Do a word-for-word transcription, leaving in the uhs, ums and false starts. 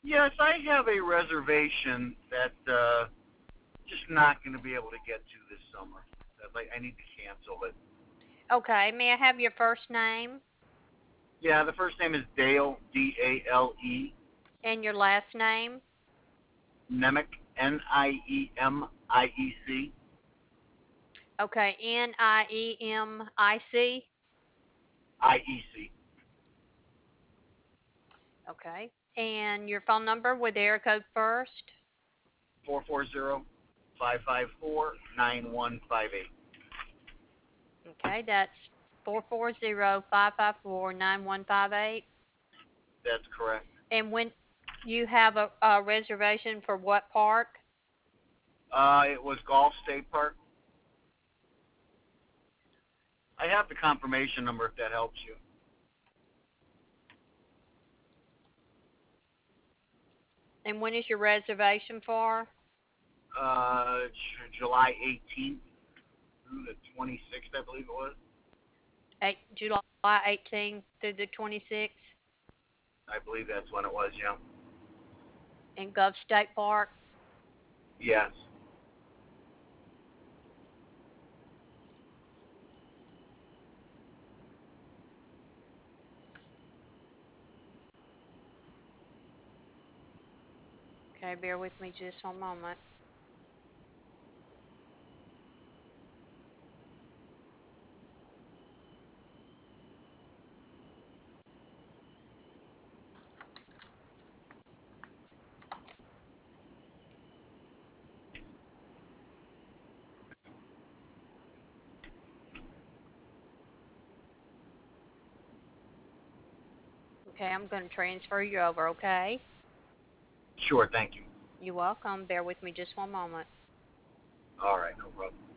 Yes, I have a reservation that uh, just not going to be able to get to this summer. That, like, I need to cancel it. Okay, may I have your first name Yeah, the first name is Dale, D A L E, and your last name? Nemic, N I E M I E C, Okay, N I E M I C. I E C, Okay, and your phone number with the area code first. four four zero, five five four, nine one five eight. Okay, that's four four zero five five four nine one five eight. That's correct. And when you have a, a reservation for what park? Uh, it was Golf State Park. I have the confirmation number if that helps you. And when is your reservation for? Uh, J- July eighteenth through the twenty-sixth, I believe it was. Eight, July eighteenth through the twenty-sixth I believe that's when it was, yeah. in Gulf State Park. Yes. Okay, bear with me just one moment. Okay, I'm going to transfer you over, okay? Sure, thank you. You're welcome. Bear with me just one moment. All right, no problem.